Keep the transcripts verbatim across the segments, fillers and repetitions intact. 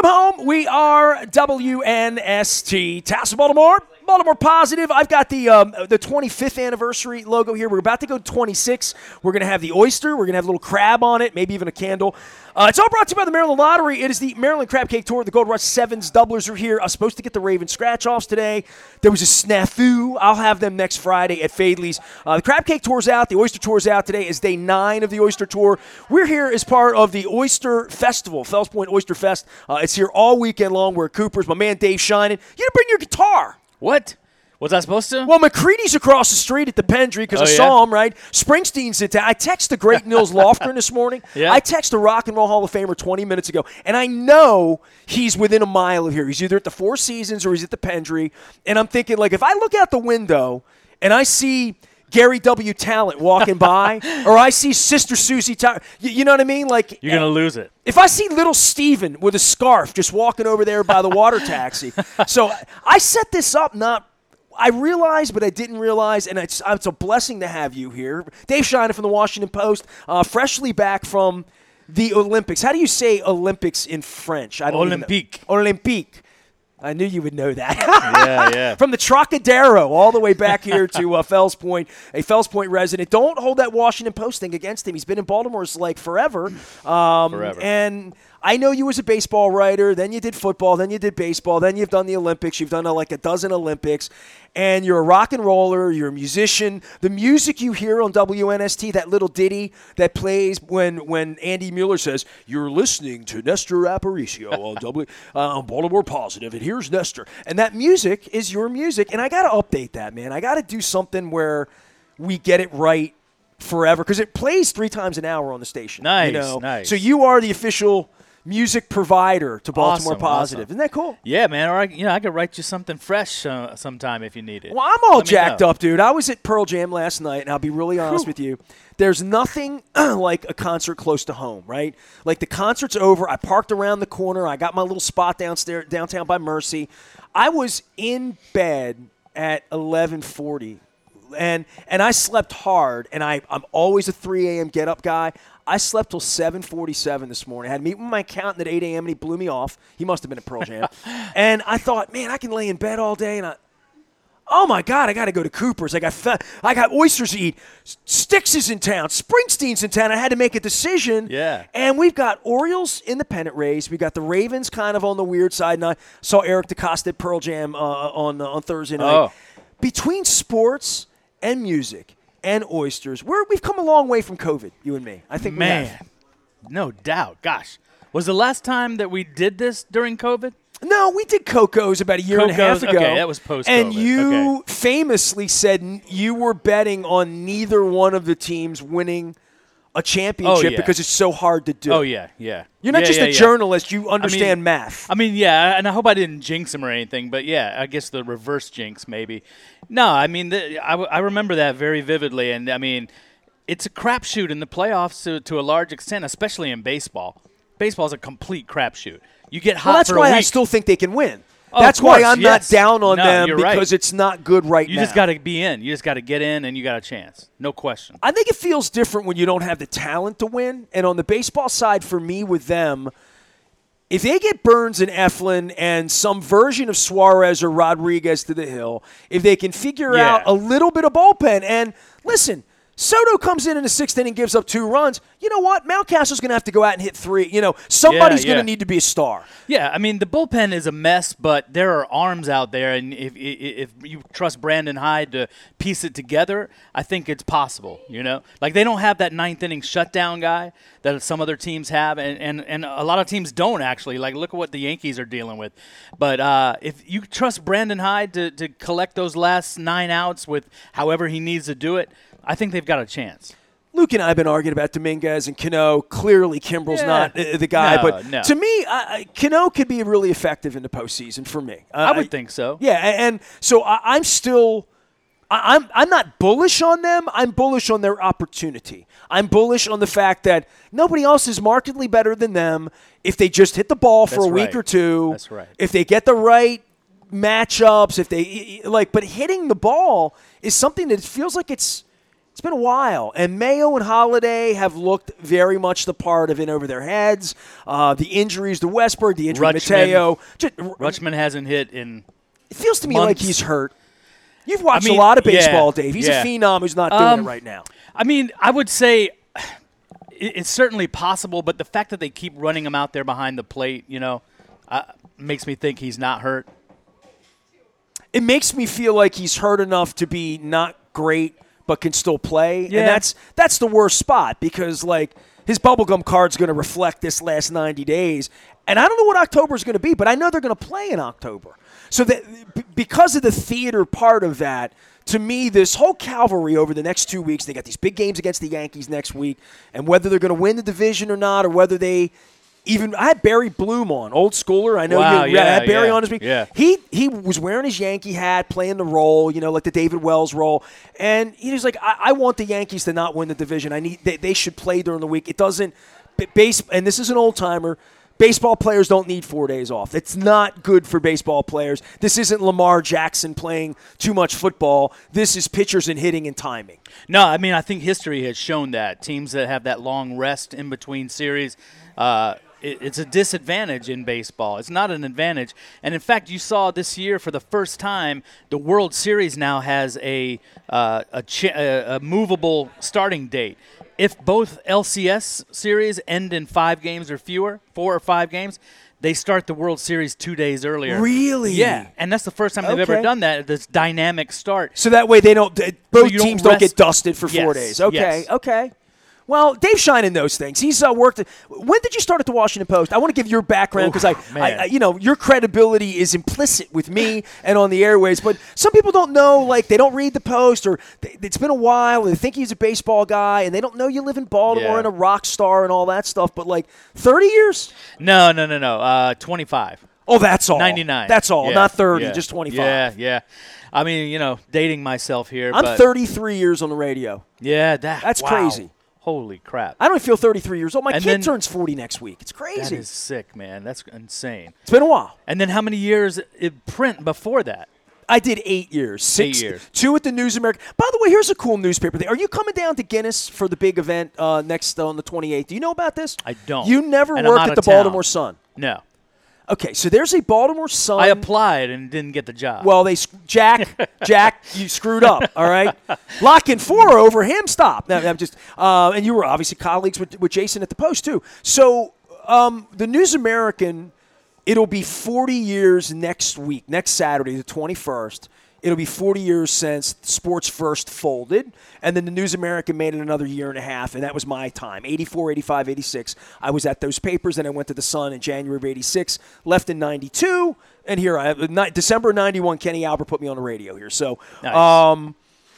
Welcome home. We are W N S T. Tassel, Baltimore. Baltimore Positive. I've got the um, the twenty-fifth anniversary logo here. We're about to go to twenty-six. We're going to have the oyster. We're going to have a little crab on it, maybe even a candle. Uh, it's all brought to you by the Maryland Lottery. It is the Maryland Crab Cake Tour. The Gold Rush Sevens doublers are here. I was supposed to get the Raven scratch-offs today. There was a snafu. I'll have them next Friday at Fadley's. Uh, the Crab Cake Tour's out. The Oyster Tour's out. Today is day nine of the Oyster Tour. We're here as part of the Oyster Festival, Fells Point Oyster Fest. Uh, it's here all weekend long. We're at Cooper's. My man Dave Shinan. You didn't bring your guitar. What? Was I supposed to? Well, McCready's across the street at the Pendry because oh, I yeah? saw him, right? Springsteen's in town. I texted the great Nils Lofgren this morning. Yeah? I texted the Rock and Roll Hall of Famer twenty minutes ago, and I know he's within a mile of here. He's either at the Four Seasons or he's at the Pendry, and I'm thinking, like, if I look out the window and I see Gary W. Talent walking by, or I see Sister Susie Tyler, you, you know what I mean? Like, You're going to lose it. If I see little Steven with a scarf just walking over there by the water taxi. So I set this up not I realized, but I didn't realize, and it's, it's a blessing to have you here. Dave Shinan from the Washington Post, uh, freshly back from the Olympics. How do you say Olympics in French? I don't Olympique. Olympique. I knew you would know that. yeah, yeah. From the Trocadero all the way back here to uh, Fells Point, a Fells Point resident. Don't hold that Washington Post thing against him. He's been in Baltimore's like forever. Um, forever. And I know you as a baseball writer. Then you did football. Then you did baseball. Then you've done the Olympics. You've done uh, like a dozen Olympics. And you're a rock and roller. You're a musician. The music you hear on W N S T, that little ditty that plays when, when Andy Mueller says, "You're listening to Nestor Aparicio on W uh, Baltimore Positive, and here's Nestor." And that music is your music. And I got to update that, man. I got to do something where we get it right forever because it plays three times an hour on the station. Nice, you know? nice. So you are the official music provider to Baltimore Awesome, Positive. awesome. Isn't that cool? Yeah, man. Or I, you know, I could write you something fresh uh, sometime if you need it. Well, I'm all Let me jacked know. up, dude. I was at Pearl Jam last night, and I'll be really honest with you. There's nothing like a concert close to home, right? Like the concert's over. I parked around the corner. I got my little spot downstairs, downtown by Mercy. I was in bed at eleven forty, and and I slept hard, and I, I'm always a three a.m. get-up guy. I slept till seven forty-seven this morning. I had to meet with my accountant at eight a.m., and he blew me off. He must have been at Pearl Jam. And I thought, man, I can lay in bed all day, and I – oh, my God, I got to go to Cooper's. I got fe- I got oysters to eat. Styx is in town. Springsteen's in town. I had to make a decision. Yeah. And we've got Orioles in the pennant race. We got the Ravens kind of on the weird side. And I saw Eric DeCosta at Pearl Jam uh, on, uh, on Thursday night. Oh. Between sports and music and oysters, we're, we've come a long way from COVID, you and me. I think Man, we have. no doubt. Gosh. Was the last time that we did this during COVID? No, we did Coco's about a year and a half Coco's? ago. Okay, that was post-COVID. And you Okay. famously said n- you were betting on neither one of the teams winning a championship Oh, yeah. because it's so hard to do. Oh, yeah, yeah. You're not Yeah, just yeah, a yeah. journalist. You understand mean- math. I mean, yeah, and I hope I didn't jinx him or anything, but yeah, I guess the reverse jinx maybe. No, I mean, the, I, I remember that very vividly, and I mean, it's a crapshoot in the playoffs to, to a large extent, especially in baseball. Baseball is a complete crapshoot. You get hot well, that's for why a week. I still think they can win. Oh, that's of course, why I'm yes. not down on No, them you're because right. it's not good right You now. just got to be in. You just got to get in, and you got a chance. No question. I think it feels different when you don't have the talent to win. And on the baseball side, for me, with them, if they get Burns and Eflin and some version of Suarez or Rodriguez to the hill, if they can figure Yeah. out a little bit of bullpen, and listen, Soto comes in in the sixth inning, gives up two runs. You know what? Mountcastle's going to have to go out and hit three. You know, somebody's Yeah, going yeah. to need to be a star. Yeah, I mean, the bullpen is a mess, but there are arms out there, and if if you trust Brandon Hyde to piece it together, I think it's possible, you know? Like, they don't have that ninth inning shutdown guy that some other teams have, and, and, and a lot of teams don't, actually. Like, look at what the Yankees are dealing with. But uh, if you trust Brandon Hyde to, to collect those last nine outs with however he needs to do it, I think they've got a chance. Luke and I have been arguing about Dominguez and Cano. Clearly, Kimbrel's Yeah. not uh, the guy. No, but no. to me, I, I- Cano could be really effective in the postseason for me. Uh, I would think so. Yeah, a- and so I, I'm still I, I'm I'm not bullish on them. I'm bullish on their opportunity. I'm bullish on the fact that nobody else is markedly better than them if they just hit the ball for That's a week right. or two. That's right. If they get the right matchups, if they like, but hitting the ball is something that feels like it's It's been a while. And Mayo and Holiday have looked very much the part of in over their heads. Uh, the injuries to Westberg, the injury to Mateo. Just, Rutschman hasn't hit in It feels to me months. like he's hurt. You've watched I mean, a lot of baseball, yeah, Dave. He's yeah. a phenom who's not doing Um, it right now. I mean, I would say it- it's certainly possible, but the fact that they keep running him out there behind the plate, you know, uh, makes me think he's not hurt. It makes me feel like he's hurt enough to be not great but can still play. Yeah. And that's that's the worst spot because, like, his bubblegum card's going to reflect this last ninety days. And I don't know what October is going to be, but I know they're going to play in October. So that b- because of the theater part of that, to me, this whole cavalry over the next two weeks, they got these big games against the Yankees next week, and whether they're going to win the division or not, or whether they even – I had Barry Bloom on, old schooler. I know Wow, you yeah, I had Barry yeah, on his week. yeah. He he was wearing his Yankee hat, playing the role, you know, like the David Wells role. And he was like, I, I want the Yankees to not win the division. I need they, they should play during the week. It doesn't – base and this is an old-timer – baseball players don't need four days off. It's not good for baseball players. This isn't Lamar Jackson playing too much football. This is pitchers and hitting and timing. No, I mean, I think history has shown that. Teams that have that long rest in between series, uh, it, it's a disadvantage in baseball. It's not an advantage. And, in fact, you saw this year for the first time, the World Series now has a, uh, a, ch- a, a movable starting date. If both L C S series end in five games or fewer, four or five games, they start the World Series two days earlier. Really? Yeah, and that's the first time they've Okay. ever done that, this dynamic start. So that way they don't both you don't teams don't rest- get dusted for four Yes, days. Okay, yes. okay. Well, Dave Scheinen knows things. He's uh, worked. When did you start at the Washington Post? I want to give your background because I, man. I, I, you know, your credibility is implicit with me and on the airways. But some people don't know, like they don't read the Post, or they, it's been a while. And they think he's a baseball guy, and they don't know you live in Baltimore Yeah. and a rock star and all that stuff. But like thirty years? No, no, no, no. Uh, twenty-five. Oh, that's all. ninety-nine. That's all. Yeah, Not thirty, yeah. just twenty-five. Yeah, yeah. I mean, you know, dating myself here. I'm but thirty-three years on the radio. Yeah, that, That's wow. crazy. Holy crap. I don't feel thirty-three years old. My And kid then- turns forty next week. It's That crazy. is sick, man. That's insane. It's been a while. And then how many years in print before that? I did eight years. Six, Eight years. Two at the News America. By the way, here's a cool newspaper thing. Are you coming down to Guinness for the big event uh, next uh, on the twenty-eighth? Do you know about this? I don't. You never And I'm worked out at of the town. Baltimore Sun. No. Okay, so there's a Baltimore Sun. I applied and didn't get the job. Well, they Jack, Jack, you screwed up. All right, locking four over him. Stop. No, I'm just. Uh, and you were obviously colleagues with, with Jason at the Post too. So um, the News American, it'll be forty years next week, next Saturday, the twenty-first. It'll be forty years since Sports First folded, and then the News American made it another year and a half, and that was my time, eighty-four, eighty-five, eighty-six. I was at those papers, and I went to the Sun in January of eighty-six, left in ninety-two, and here I am. December ninety-one, Kenny Albert put me on the radio here. So Nice. um,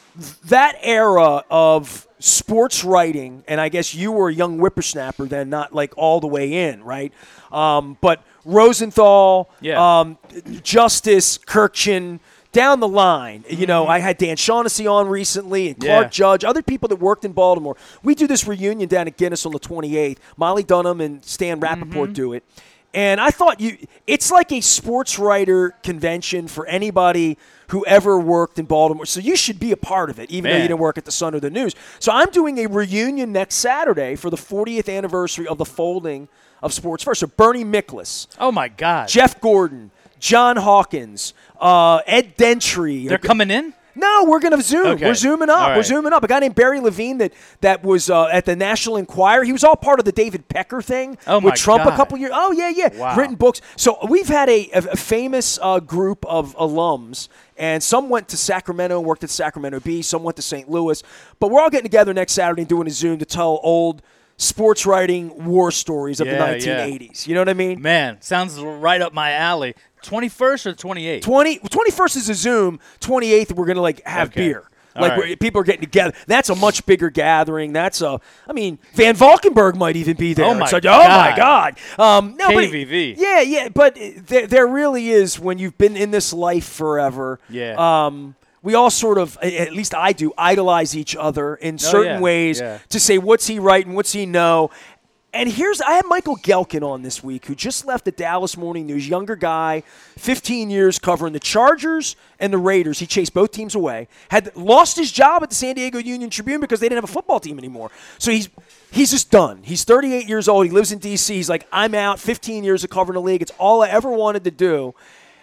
that era of sports writing, and I guess you were a young whippersnapper then, not like all the way in, right? Um, but Rosenthal, Yeah. um, Justice, Kirkchin, down the line, you know, I had Dan Shaughnessy on recently and Clark Yeah. Judge, other people that worked in Baltimore. We do this reunion down at Guinness on the twenty-eighth. Molly Dunham and Stan Rappaport do it. And I thought you it's like a sports writer convention for anybody who ever worked in Baltimore. So you should be a part of it, even though you Man. didn't work at the Sun or the News. So I'm doing a reunion next Saturday for the fortieth anniversary of the folding of Sports First. So Bernie Miklasz, oh, my God. Jeff Gordon, John Hawkins, uh, Ed Dentry. They're coming in? No, we're going to Zoom. Okay. We're zooming up. All We're right. zooming up. A guy named Barry Levine that that was uh, at the National Enquirer. He was all part of the David Pecker thing Oh, with my Trump a God. couple years. Oh yeah, yeah. Wow. Written books. So we've had a, a, a famous uh, group of alums, and some went to Sacramento and worked at Sacramento Bee. Some went to Saint Louis. But we're all getting together next Saturday and doing a Zoom to tell old sports writing war stories of the Yeah, nineteen eighties. You know what I mean? Man, sounds right up my alley. twenty-first or twenty-eighth? twenty, twenty-first is a Zoom. twenty-eighth, we're going to like have Okay. beer. All Like right. where people are getting together. That's a much bigger gathering. That's a, I mean, Van Valkenburg might even be there. Oh, my It's like, oh my God. God. Um, no, but K V V. yeah, yeah, but there, there really is when you've been in this life forever. Yeah. Um, we all sort of, at least I do, idolize each other in certain yeah, ways yeah. to say, what's he writing? What's he know? And here's, I had Michael Gelkin on this week, who just left the Dallas Morning News, younger guy, fifteen years covering the Chargers and the Raiders. He chased both teams away, had lost his job at the San Diego Union Tribune because they didn't have a football team anymore. So he's he's just done. He's thirty-eight years old. He lives in D C. He's like, I'm out, fifteen years of covering the league. It's all I ever wanted to do.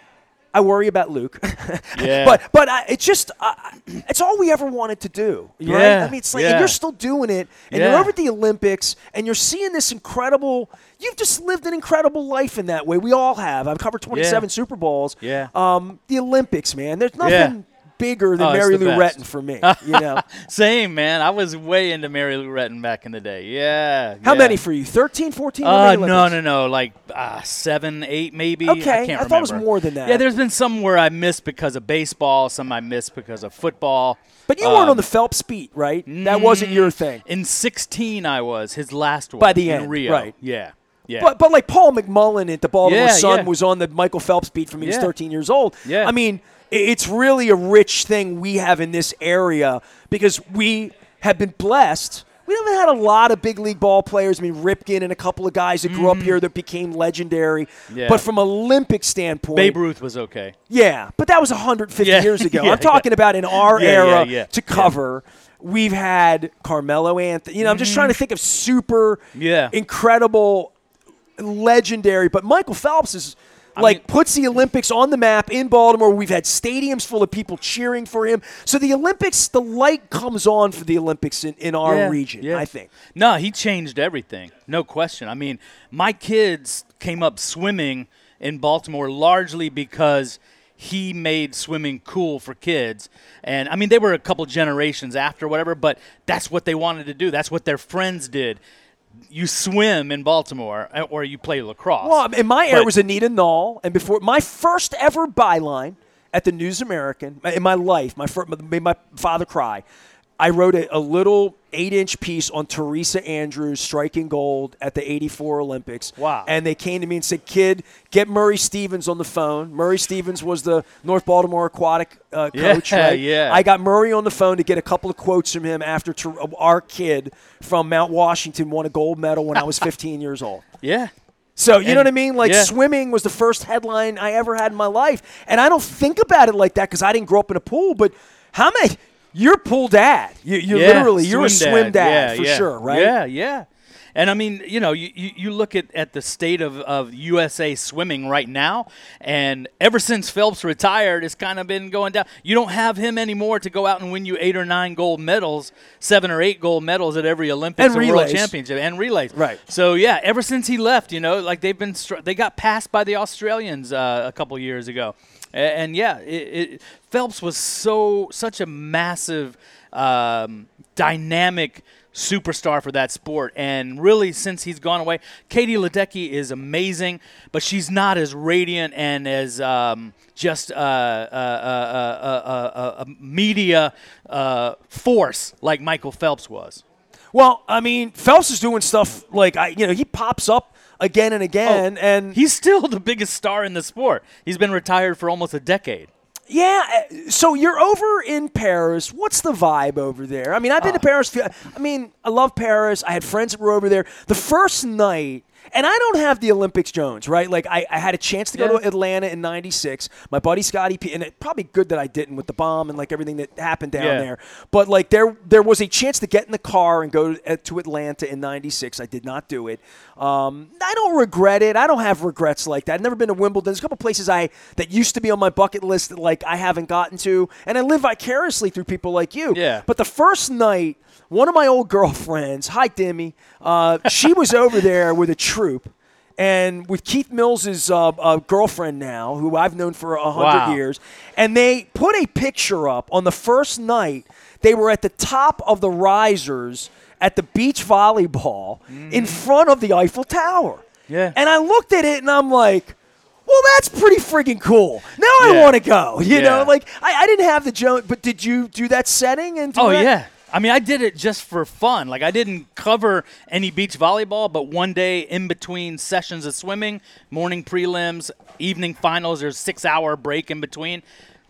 I worry about Luke, yeah. but but I, it's just uh, it's all we ever wanted to do, right? Yeah. I mean, it's like yeah. and you're still doing it, and yeah. you're over at the Olympics, and you're seeing this incredible. You've just lived an incredible life in that way. We all have. I've covered twenty-seven yeah. Super Bowls. Yeah. Um, the Olympics, man. There's nothing Yeah. bigger than Oh, it's Mary the Lou best. Retton for me. You know. Same, man. I was way into Mary Lou Retton back in the day. Yeah. How yeah. many for you? thirteen, fourteen? Uh, no, no, no. Like uh, seven, eight, maybe. Okay, I can't I thought it was remember. more than that. Yeah, there's been some where I missed because of baseball, some I missed because of football. But you um, weren't on the Phelps beat, right? That wasn't your thing. In sixteen, I was his last one. By the in end, Rio. right. Yeah. Yeah. But but like Paul McMullen at the Baltimore Yeah, Sun yeah. was on the Michael Phelps beat from when he was Yeah. thirteen years old. Yeah. I mean, i- it's really a rich thing we have in this area because we have been blessed. We haven't had a lot of big league ball players. I mean, Ripken and a couple of guys that grew up here that became legendary. Yeah. But from an Olympic standpoint, Babe Ruth was okay. yeah, but that was one hundred fifty Yeah. years ago. Yeah, I'm talking about in our Yeah, era yeah, yeah. to cover. We've had Carmelo Anthony. You know, I'm just trying to think of super Yeah. incredible, legendary. But Michael Phelps is like mean- puts the Olympics on the map in Baltimore. We've had stadiums full of people cheering for him. So the Olympics, the light comes on for the Olympics in, in our Yeah, region, yeah. I think. No, he changed everything. No question. I mean, my kids came up swimming in Baltimore largely because he made swimming cool for kids. And, I mean, they were a couple generations after whatever, but that's what they wanted to do. That's what their friends did. You swim in Baltimore or you play lacrosse. Well, in my era, But- it was Anita Null, and before my first ever byline at the News American in my life, my first, made my father cry. I wrote a, a little eight-inch piece on Teresa Andrews striking gold at the eighty-four Olympics. Wow. And they came to me and said, kid, get Murray Stevens on the phone. Murray Stevens was the North Baltimore Aquatic uh, coach, Yeah, right? yeah. I got Murray on the phone to get a couple of quotes from him after Ter- our kid from Mount Washington won a gold medal when I was fifteen years old. yeah. So, you know And- what I mean? Like, yeah. swimming was the first headline I ever had in my life. And I don't think about it like that because I didn't grow up in a pool. But how many – you're pool dad. You, you're Yeah, literally – you're a swim dad, Yeah, for yeah. sure, right? Yeah, yeah. And, I mean, you know, you, you, you look at, at the state of, of U S A swimming right now, and ever since Phelps retired, it's kind of been going down. You don't have him anymore to go out and win you eight or nine gold medals, seven or eight gold medals at every Olympics And or World relays. Championship, and relays. Right. So, yeah, ever since he left, you know, like they've been str- – they got passed by the Australians uh, a couple years ago. And, and yeah, it, it, Phelps was so such a massive – Um, dynamic superstar for that sport, and really since he's gone away, Katie Ledecky is amazing, but she's not as radiant and as um, just uh, uh, uh, uh, uh, a media uh, force like Michael Phelps was. Well, I mean, Phelps is doing stuff like, I, you know, he pops up again and again. Oh, and he's still the biggest star in the sport. He's been retired for almost a decade. Yeah, uh, so you're over in Paris. What's the vibe over there? I mean, I've been to Paris. I mean, I love Paris. I had friends that were over there. The first night, and I don't have the Olympics Jones, right? Like, I, I had a chance to go Yeah. to Atlanta in ninety-six. My buddy Scotty P, and it probably good that I didn't with the bomb and, like, everything that happened down Yeah. there. But, like, there there was a chance to get in the car and go to, uh, to Atlanta in ninety-six. I did not do it. Um, I don't regret it. I don't have regrets like that. I've never been to Wimbledon. There's a couple places I that used to be on my bucket list that, like, I haven't gotten to. And I live vicariously through people like you. Yeah. But the first night, one of my old girlfriends, hi, Demi, uh, she was over there with a troupe. And with Keith Mills' uh, uh, girlfriend now, who I've known for a hundred Wow. years, and they put a picture up on the first night. They were at the top of the risers at the beach volleyball in front of the Eiffel Tower. Yeah. And I looked at it and I'm like, well, that's pretty friggin' cool. Now I Yeah. want to go. You Yeah. know, like I, I didn't have the Jones, but did you do that setting? And do Oh, that? yeah. I mean, I did it just for fun. Like, I didn't cover any beach volleyball, but one day in between sessions of swimming, morning prelims, evening finals, there's a six-hour break in between,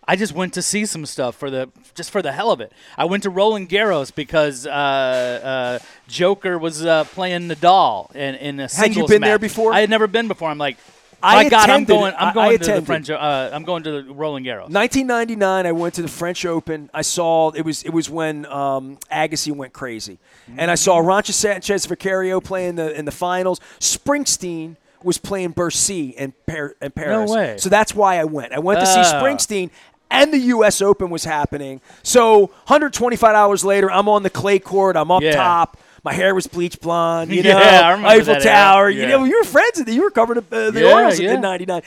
I just went to see some stuff for the just for the hell of it. I went to Roland Garros because uh, uh, Joker was uh, playing Nadal in, in a singles Had you been match. there before? I had never been before. I'm like, I my God, I'm attended going. it. I'm I- going I to the attended. French. Uh, I'm going to the Roland Garros. nineteen ninety-nine, I went to the French Open. I saw it was it was when um, Agassi went crazy, and I saw Rancho Sanchez Vicario play in the in the finals. Springsteen was playing Bercy in, Par- in Paris. No way. So that's why I went. I went to see Oh. Springsteen, and the U S Open was happening. So one hundred twenty-five hours later, I'm on the clay court. I'm up Yeah. top. My hair was bleach blonde. You Yeah, know, I remember Eiffel that era. Tower. You Yeah. know, you were friends. with- You were covering uh, the Yeah, Orioles yeah. in ninety-nine.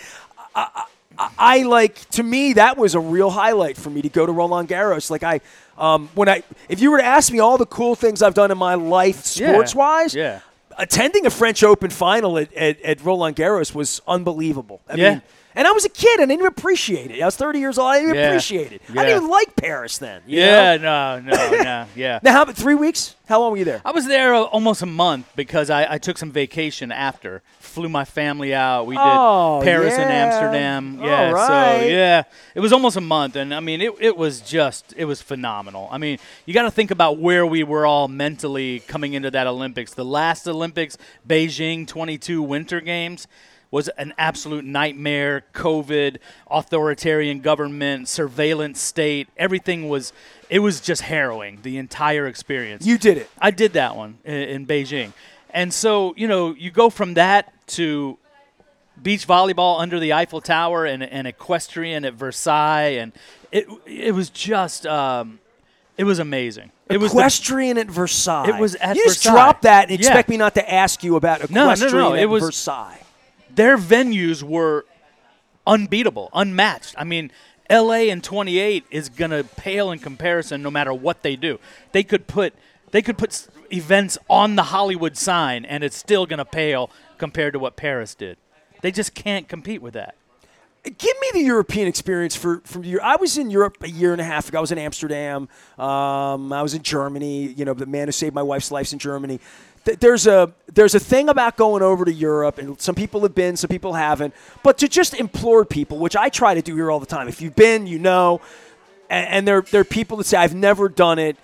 I like to me that was a real highlight for me to go to Roland Garros. Like I, um, when I, if you were to ask me all the cool things I've done in my life Yeah. sports wise, Yeah. attending a French Open final at, at, at Roland Garros was unbelievable. I Yeah. mean, and I was a kid and I didn't even appreciate it. I was thirty years old. I didn't even Yeah. appreciate it. I Yeah. didn't even like Paris then. you Yeah, know? no, no, no, yeah. Now, how about three weeks? How long were you there? I was there uh, almost a month because I, I took some vacation after. Flew my family out. We did Oh, Paris and yeah. Amsterdam. All Yeah, right. so yeah, it was almost a month, and I mean, it it was just it was phenomenal. I mean, you got to think about where we were all mentally coming into that Olympics. The last Olympics, Beijing twenty-two Winter Games, was an absolute nightmare. COVID, authoritarian government, surveillance state, everything was. It was just harrowing. The entire experience. You did it. I did that one in, in Beijing. And so, you know, you go from that to beach volleyball under the Eiffel Tower and, and equestrian at Versailles. And it it was just, um, it was amazing. It was the, Equestrian at Versailles. It was at You just Versailles. drop that and Yeah. expect me not to ask you about No, no, no, equestrian it at was- Versailles. their venues were unbeatable, unmatched. I mean, L A in twenty-eight is going to pale in comparison no matter what they do. They could put they could put s- events on the Hollywood sign and it's still going to pale compared to what Paris did. They just can't compete with that. Give me the European experience for from your. I was in Europe a year and a half ago. I was in Amsterdam. Um, I was in Germany. You know, the man who saved my wife's life's in Germany. Th- There's a there's a thing about going over to Europe, and some people have been, some people haven't. But to just implore people, which I try to do here all the time. If you've been, you know, and, and there there are people that say I've never done it.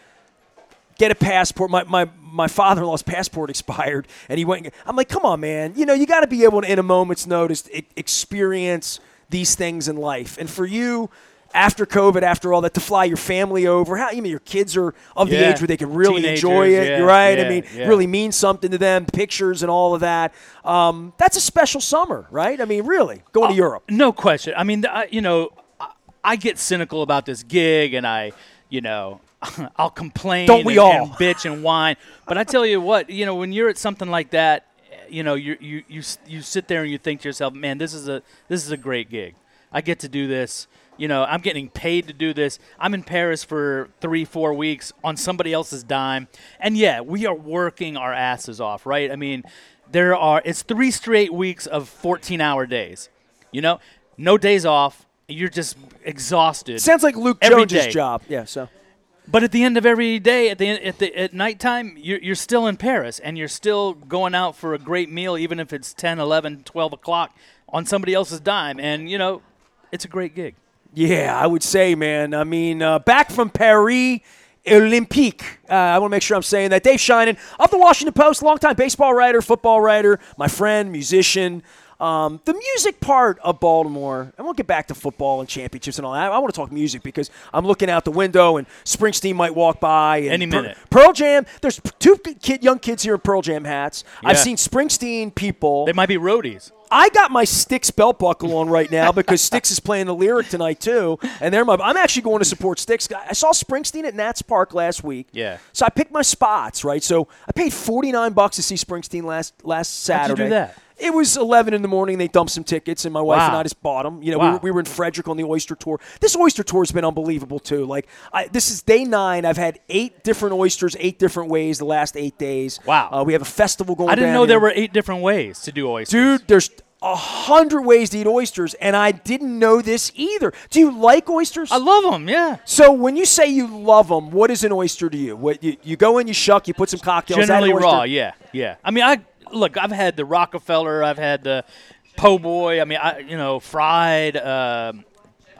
Get a passport. My my my father-in-law's passport expired, and he went. I'm like, come on, man. You know, you got to be able to, in a moment's notice, e- experience these things in life. And for you, after COVID, after all that, to fly your family over, how you mean your kids are of the Yeah. age where they can really Teenagers, enjoy it. yeah, You're right. I yeah, mean, yeah. really means something to them. Pictures and all of that. Um, that's a special summer, right? I mean, really going to Europe. No question. I mean, I, you know, I, I get cynical about this gig, and I, you know, I'll complain Don't we and, all? and bitch and whine. But I tell you what, you know, when you're at something like that, you know, you you you s- you sit there and you think to yourself, man, this is a this is a great gig. I get to do this. You know, I'm getting paid to do this. I'm in Paris for three, four weeks on somebody else's dime. And yeah, we are working our asses off, right? I mean, there are, it's three straight weeks of fourteen-hour days. You know, no days off. You're just exhausted. Sounds like Luke Every Jones's day. job. Yeah. So. But at the end of every day, at the at the at nighttime, you're you're still in Paris, and you're still going out for a great meal, even if it's ten, eleven, twelve o'clock on somebody else's dime. And you know, it's a great gig. Yeah, I would say, man. I mean, uh, back from Paris Olympique. Uh, I want to make sure I'm saying that. Dave Sheinin of the Washington Post, longtime baseball writer, football writer, my friend, musician. Um, the music part of Baltimore, and we'll get back to football and championships and all that. I want to talk music because I'm looking out the window and Springsteen might walk by. And Any minute. Per- Pearl Jam, there's two kid, young kids here in Pearl Jam hats. I've Yeah. seen Springsteen people. They might be roadies. I got my Styx belt buckle on right now because Styx is playing the Lyric tonight too, and they're my. I'm actually going to support Styx. I saw Springsteen at Nats Park last week. Yeah. So I picked my spots, right? So I paid forty-nine bucks to see Springsteen last last How'd you Saturday. do that? It was eleven in the morning. They dumped some tickets, and my wife Wow. and I just bought them. You know, we, Wow. were, we were in Frederick on the Oyster Tour. This Oyster Tour has been unbelievable too. Like, I, this is day nine. I've had eight different oysters, eight different ways the last eight days. Wow. Uh, we have a festival going. I didn't down know here. there were eight different ways to do oysters. Dude, there's a hundred ways to eat oysters, and I didn't know this either. Do you like oysters? I love them. Yeah. So when you say you love them, what is an oyster to you? What you, you go in, you shuck, you put some cocktails. Is that an Generally oyster? raw. Yeah. Yeah. I mean, I look. I've had the Rockefeller. I've had the po' boy. I mean, I you know fried. Um,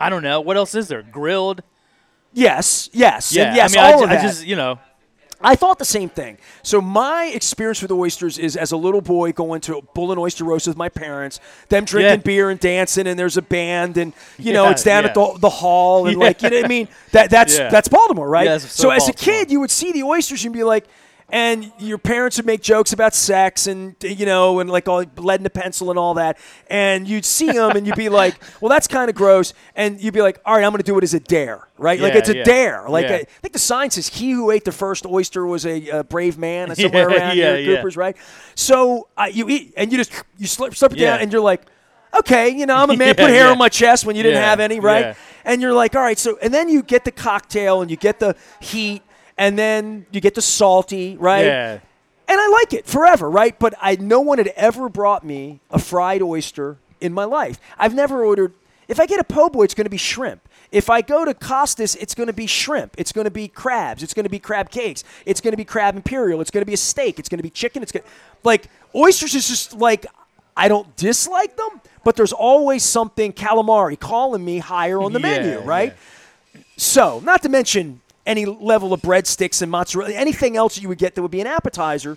I don't know. What else is there? Grilled? Yes, yes, Yeah. and yes, I mean, all I, of ju- that. I just, you know. I thought the same thing. So my experience with oysters is as a little boy going to Bull and Oyster Roast with my parents, them drinking Yeah. beer and dancing, and there's a band, and you know Yeah, it's down yeah. at the, the hall, and Yeah. like you know what I mean. That that's Yeah. that's Baltimore, right? Yeah, that's so so as a Baltimore. kid, you would see the oysters and be like. And your parents would make jokes about sex and, you know, and like all lead in the pencil and all that. And you'd see them and you'd be like, well, that's kind of gross. And you'd be like, all right, I'm going to do it as a dare, right? like Yeah, it's a yeah. dare. Like Yeah. a, I think the sign says, he who ate the first oyster was a, a brave man or somewhere Yeah, around yeah, here at yeah. Cooper's, right? So uh, you eat and you just you slip, slip it Yeah. down and you're like, okay, you know, I'm a man, Yeah, put hair yeah. on my chest when you didn't Yeah, have any, right? yeah. And you're like, all right, so, and then you get the cocktail and you get the heat and then you get the salty, right? Yeah. And I like it forever, right? But I no one had ever brought me a fried oyster in my life. I've never ordered. If I get a po' boy, it's going to be shrimp. If I go to Costas, it's going to be shrimp. It's going to be crabs. It's going to be crab cakes. It's going to be crab imperial. It's going to be a steak. It's going to be chicken. It's going like oysters is just like I don't dislike them, but there's always something calamari calling me higher on the Yeah, menu, right? yeah. So, not to mention any level of breadsticks and mozzarella, anything else you would get that would be an appetizer.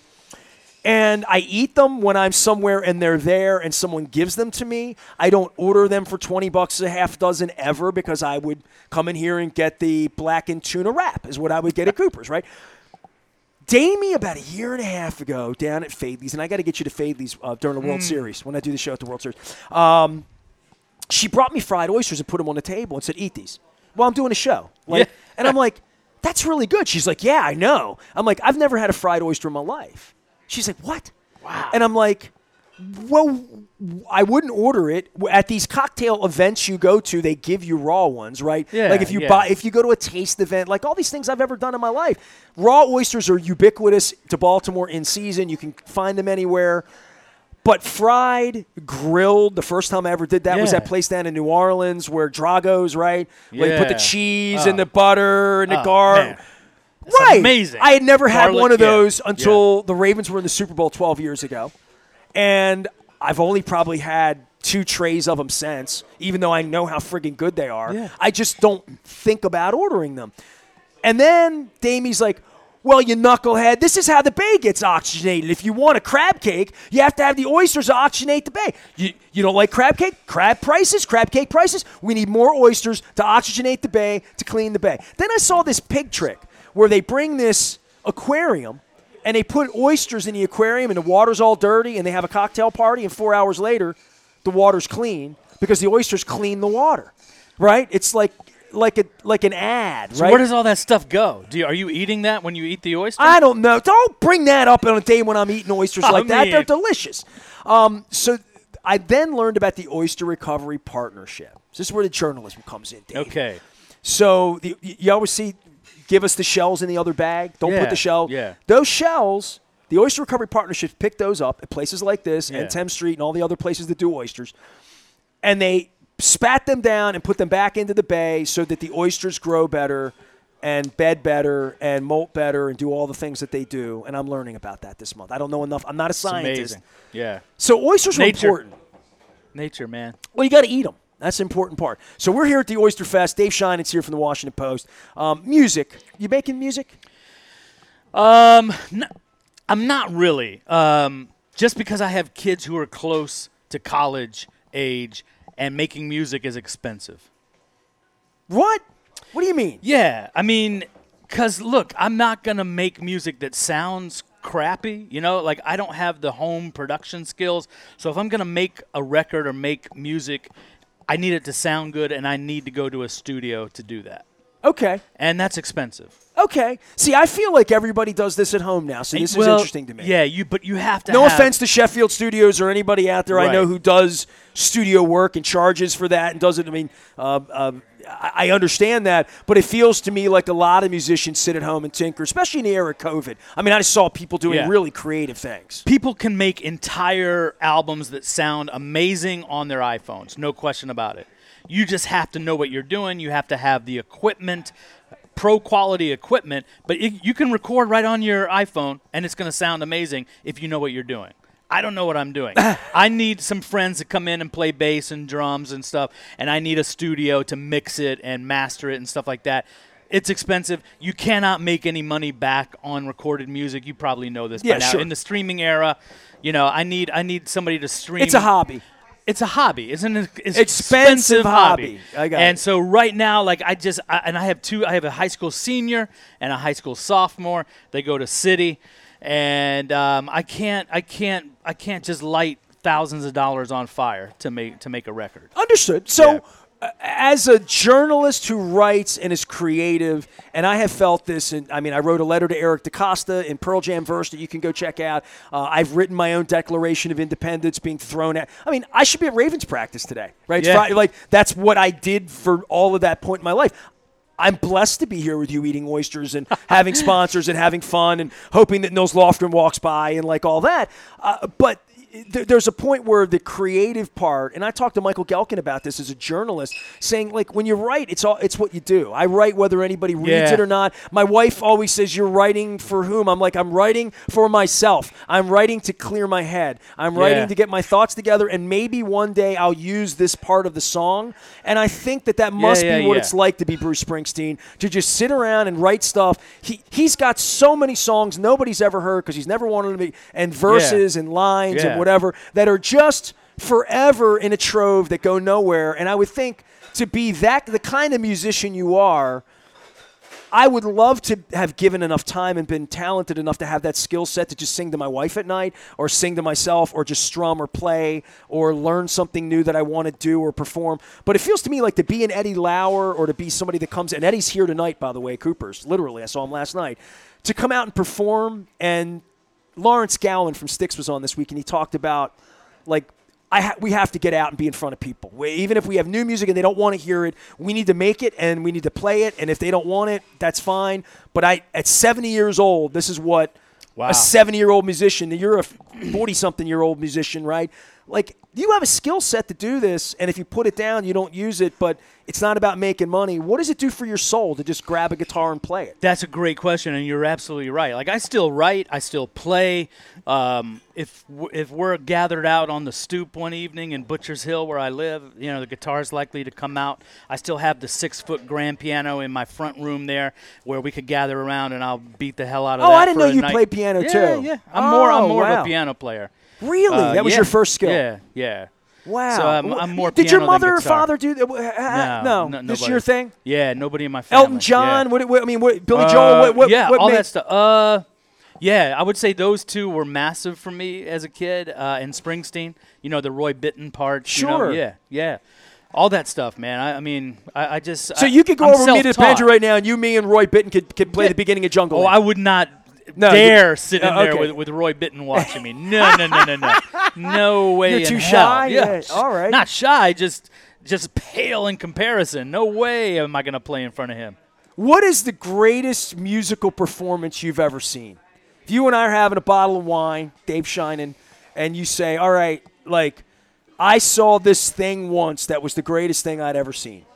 And I eat them when I'm somewhere and they're there and someone gives them to me. I don't order them for twenty bucks a half dozen ever because I would come in here and get the blackened tuna wrap is what I would get at Cooper's, right? Damie, about a year and a half ago, down at Fadley's, and I got to get you to Fadley's uh, during the World Series when I do the show at the World Series. Um, she brought me fried oysters and put them on the table and said, eat these. Well, I'm doing a show. Like, Yeah. And I'm like, that's really good. She's like, yeah, I know. I'm like, I've never had a fried oyster in my life. She's like, what? Wow. And I'm like, well, I wouldn't order it. At these cocktail events you go to, they give you raw ones, right? Yeah, like if you yeah. buy, if you go to a taste event, like all these things I've ever done in my life, raw oysters are ubiquitous to Baltimore in season. You can find them anywhere. But fried, grilled, the first time I ever did that was Yeah. that place down in New Orleans where Drago's, right? Where they put the Yeah. cheese Oh. and the butter and the Oh, garlic. man. It's Right. amazing. I had never had Garlic, one of yeah. those until the Ravens were in the Super Bowl twelve years ago. And I've only probably had two trays of them since, even though I know how friggin' good they are. Yeah. I just don't think about ordering them. And then Damie's like, well, you knucklehead, this is how the bay gets oxygenated. If you want a crab cake, you have to have the oysters oxygenate the bay. You, you don't like crab cake? Crab prices? Crab cake prices? We need more oysters to oxygenate the bay, to clean the bay. Then I saw this pig trick where they bring this aquarium and they put oysters in the aquarium and the water's all dirty and they have a cocktail party and four hours later the water's clean because the oysters clean the water, right? It's like like a like an ad, So right? where does all that stuff go? Do you, are you eating that when you eat the oyster? I don't know. Don't bring that up on a day when I'm eating oysters I like that. mean- They're delicious. Um, so I then learned about the Oyster Recovery Partnership. This is where the journalism comes in, Dave. Okay. So the, you always see, give us the shells in the other bag. Don't Yeah, put the shell. yeah. Those shells, the Oyster Recovery Partnership picked those up at places like this Yeah. and Thames Street and all the other places that do oysters. And they spat them down and put them back into the bay so that the oysters grow better and bed better and molt better and do all the things that they do. And I'm learning about that this month. I don't know enough. I'm not a It's scientist. amazing. Yeah. So oysters Nature. are important. Nature, man. Well, you got to eat them. That's the important part. So we're here at the Oyster Fest. Dave Scheinitz here from the Washington Post. Um, music. You making music? Um, n- I'm not really. Um, just because I have kids who are close to college age and making music is expensive. What? What do you mean? Yeah, I mean, because look, I'm not going to make music that sounds crappy, you know? Like, I don't have the home production skills. So if I'm going to make a record or make music, I need it to sound good, and I need to go to a studio to do that. Okay. And that's expensive. Okay. See, I feel like everybody does this at home now, so this Well, is interesting to me. Yeah, you. But you have to No have, offense to Sheffield Studios or anybody out there I know Right. who does studio work and charges for that and does it. I mean, uh, uh, I I understand that, but it feels to me like a lot of musicians sit at home and tinker, especially in the era of COVID. I mean, I just saw people doing Yeah. really creative things. People can make entire albums that sound amazing on their iPhones, no question about it. You just have to know what you're doing. You have to have the equipment, pro quality equipment, but it, you can record right on your iPhone and it's going to sound amazing if you know what you're doing. I don't know what I'm doing. I need some friends to come in and play bass and drums and stuff, and I need a studio to mix it and master it and stuff like that. It's expensive. You cannot make any money back on recorded music. You probably know this Yeah, by now. sure. In the streaming era, you know, I need I need somebody to stream. It's a hobby. It's a hobby. It's an ex- Expensive expensive hobby. hobby. I got and it. so right now, like I just, I, and I have two. I have a high school senior and a high school sophomore. They go to City, and um, I can't, I can't, I can't just light thousands of dollars on fire to make to make a record. Understood. So, Yeah. uh, as a journalist who writes and is creative, and I have felt this, and I mean, I wrote a letter to Eric DaCosta in Pearl Jam verse that you can go check out. Uh, I've written my own Declaration of Independence being thrown at. I mean, I should be at Ravens practice today, right? It's Yeah. Friday, like, that's what I did for all of that point in my life. I'm blessed to be here with you eating oysters and having sponsors and having fun and hoping that Nils Lofgren walks by and like all that. Uh, but th- there's a point where the creative part, and I talked to Michael Gelkin about this as a journalist, saying like when you write, it's all it's what you do. I write whether anybody reads Yeah. it or not. My wife always says, "You're writing for whom?" I'm like, I'm writing for myself. I'm writing to clear my head. I'm writing Yeah. to get my thoughts together, and maybe one day I'll use this part of the song. And I think that that must yeah, be what yeah. it's like to be Bruce Springsteen, to just sit around and write stuff. He, he's got so many songs nobody's ever heard because he's never wanted to be, and verses and lines and Yeah. whatever that are just forever in a trove that go nowhere. And I would think to be that the kind of musician you are, I would love to have given enough time and been talented enough to have that skill set to just sing to my wife at night or sing to myself or just strum or play or learn something new that I want to do or perform. But it feels to me like to be an Eddie Lauer or to be somebody that comes – and Eddie's here tonight, by the way, Cooper's. Literally, I saw him last night. To come out and perform, and Lawrence Gowan from Styx was on this week, and he talked about like – I ha- we have to get out and be in front of people. We, even if we have new music and they don't want to hear it, we need to make it and we need to play it. And if they don't want it, that's fine. But I, at seventy years old, this is what Wow. a seventy-year-old musician, you're a forty-something-year-old musician, right? Like, you have a skill set to do this, and if you put it down, you don't use it, but it's not about making money. What does it do for your soul to just grab a guitar and play it? That's a great question, and you're absolutely right. Like I still write, I still play. Um, if w- if we're gathered out on the stoop one evening in Butcher's Hill, where I live, you know the guitar's likely to come out. I still have the six-foot grand piano in my front room there, where we could gather around and I'll beat the hell out of Oh, that. I didn't for know a you night. played piano yeah, too. Yeah, I'm more I'm Oh, more wow. of a piano player. Really? Uh, that was yeah. your first skill? Yeah, yeah. Wow. So I'm, I'm more Did your piano than mother or guitar. father do that? Uh, No, no. no, This nobody. your thing? Yeah, nobody in my family. Elton John? Yeah. What, what, I mean, what, Billy Uh, Joel? What, what, yeah, what all made, that stuff. Uh, yeah, I would say those two were massive for me as a kid. Uh, and Springsteen, you know, the Roy Bittan parts. You know? Sure. Yeah, yeah. All that stuff, man. I, I mean, I, I just. So I, you could go I'm over me to the self-taught. Pendra right now, and you, me, and Roy Bittan could, could play Yeah. the beginning of Jungle. Oh, Land. I would not No, dare you- sit in uh, there okay. with, with Roy Bittan watching me. No, no, no, no, no. No way You're in too hell. shy? Yeah. Yeah, all right. Not shy, just just pale in comparison. No way am I going to play in front of him. What is the greatest musical performance you've ever seen? If you and I are having a bottle of wine, Dave Shinan, and you say, all right, like, I saw this thing once that was the greatest thing I'd ever seen.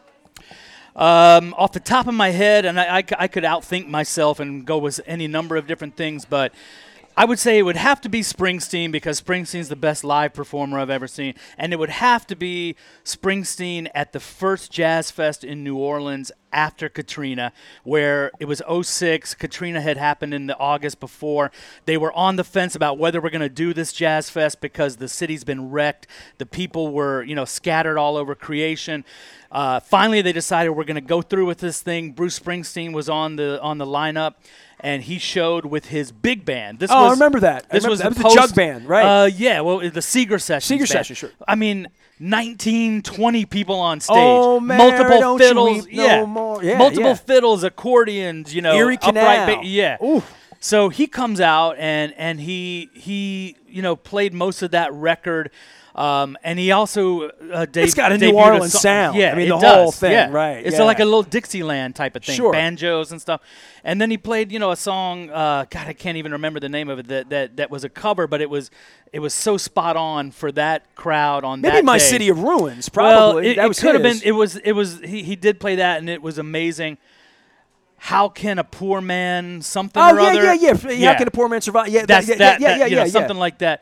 Um, off the top of my head, and I, I, c- I could outthink myself and go with any number of different things, but I would say it would have to be Springsteen because Springsteen's the best live performer I've ever seen. And it would have to be Springsteen at the first Jazz Fest in New Orleans after Katrina, where it was oh six. Katrina had happened in the August before. They were on the fence about whether we're going to do this Jazz Fest because the city's been wrecked. The people were, you know, scattered all over creation. Uh, finally, they decided we're going to go through with this thing. Bruce Springsteen was on the on the lineup, and he showed with his big band. This Oh, was, I remember that. I This remember- was that was the the post, Jug Band, right. Uh, yeah, well, the Seeger Sessions. Seeger band. Sessions, sure. I mean, nineteen, twenty people on stage. Oh, Mary, multiple don't you fiddles. weep no yeah. more. Yeah, multiple yeah. fiddles, accordions. You know, Erie upright Canal. ba- yeah. Ooh. So he comes out and and he he you know played most of that record. Um, and he also uh, de- It's got a debuted New Orleans song- sound. Yeah, I mean, it the does. whole thing, yeah. right, It's yeah. like a little Dixieland type of thing, Sure. banjos and stuff. And then he played, you know, a song. Uh, God, I can't even remember the name of it. That, that that was a cover, but it was it was so spot on for that crowd on Maybe that My day. City of Ruins, Well, probably. it, that it was could have his. been. It was. It was. He, he did play that, and it was amazing. How can a poor man something Oh, or yeah, other? yeah, yeah. How can a poor man survive? Yeah, That's yeah, that. yeah, that, yeah, you yeah, know, yeah. something like that.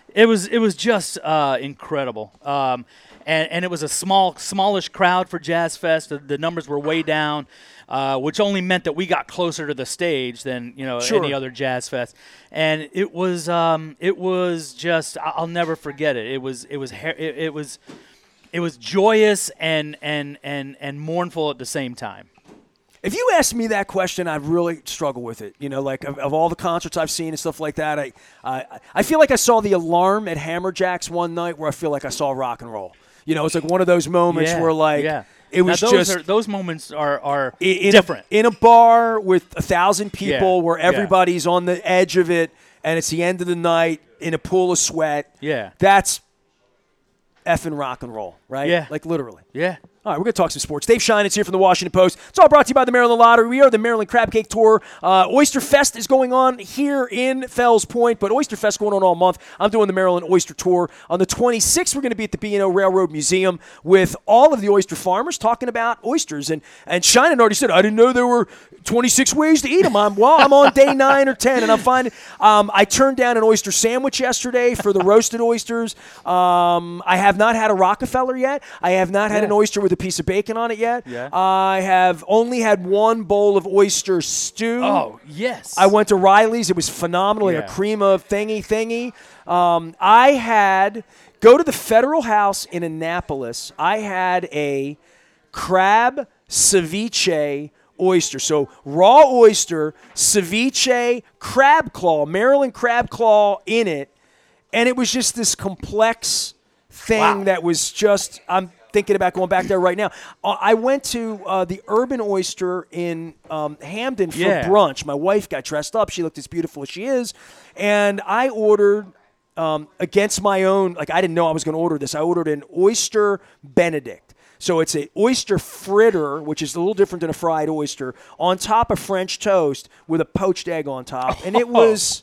It was it was just uh, incredible, um, and and it was a small smallish crowd for Jazz Fest. The, the numbers were way down, uh, which only meant that we got closer to the stage than you know Sure. any other Jazz Fest. And it was um, it was just I'll never forget it. It was it was it, it was it was joyous and and and and mournful at the same time. If you ask me that question, I'd really struggle with it. You know, like of, of all the concerts I've seen and stuff like that, I, I I feel like I saw the Alarm at Hammerjacks one night where I feel like I saw rock and roll. You know, it's like one of those moments Yeah, where like yeah. it was now those just are, those moments are are in, in different. A, in a bar with a thousand people Yeah, where yeah. everybody's on the edge of it, and it's the end of the night in a pool of sweat. Yeah. That's effing rock and roll, right? Yeah. Like literally. Yeah. All right, we're going to talk some sports. Dave Sheinitz here from the Washington Post. It's all brought to you by the Maryland Lottery. We are the Maryland Crab Cake Tour. Uh, Oyster Fest is going on here in Fells Point, but Oyster Fest going on all month. I'm doing the Maryland Oyster Tour. On the twenty-sixth, we're going to be at the B and O Railroad Museum with all of the oyster farmers talking about oysters. And and Sheinitz already said, I didn't know there were twenty-six ways to eat them. I'm, well, I'm on day nine or ten, and I'm finding um, I turned down an oyster sandwich yesterday for the roasted oysters. Um, I have not had a Rockefeller yet. I have not had Yeah. an oyster with a piece of bacon on it yet. Yeah. I have only had one bowl of oyster stew. Oh yes. I went to Riley's. It was phenomenal, like Yeah. a cream of thingy thingy. Um, I had go to the Federal House in Annapolis. I had a crab ceviche oyster. So raw oyster, ceviche, crab claw, Maryland crab claw in it, and it was just this complex thing Wow. that was just. I'm thinking about going back there right now. Uh, I went to uh, the Urban Oyster in um, Hamden for Yeah. brunch. My wife got dressed up. She looked as beautiful as she is. And I ordered, um, against my own, like I didn't know I was going to order this. I ordered an Oyster Benedict. So it's an oyster fritter, which is a little different than a fried oyster, on top of French toast with a poached egg on top. And it was...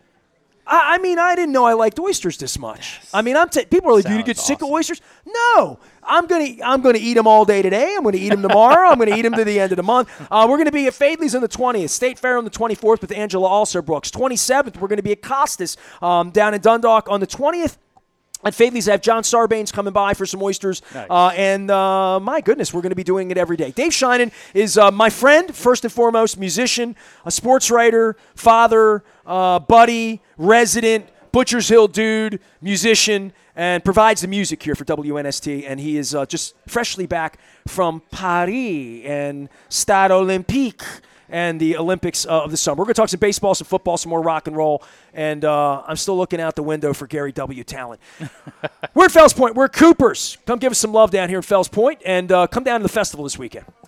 I I mean, I didn't know I liked oysters this much. I mean, I'm t- people are like, "Do you Sounds get sick of awesome. oysters?" No, I'm gonna I'm gonna eat them all day today. I'm gonna eat them tomorrow. I'm gonna eat them to the end of the month. Uh, we're gonna be at Fadley's on the twentieth, State Fair on the twenty-fourth with Angela Alser-Brooks. twenty-seventh, we're gonna be at Costas um, down in Dundalk on the twentieth. At Fadley's, I have John Sarbanes coming by for some oysters. Nice. Uh, and uh, my goodness, we're going to be doing it every day. Dave Sheinitz is uh, my friend, first and foremost, musician, a sports writer, father, uh, buddy, resident, Butchers Hill dude, musician, and provides the music here for W N S T. And he is uh, just freshly back from Paris and Stade Olympique and the Olympics uh, of the summer. We're going to talk some baseball, some football, some more rock and roll. And uh, I'm still looking out the window for Gary W. talent. We're at Fells Point. We're at Cooper's. Come give us some love down here in Fells Point, and uh, come down to the festival this weekend.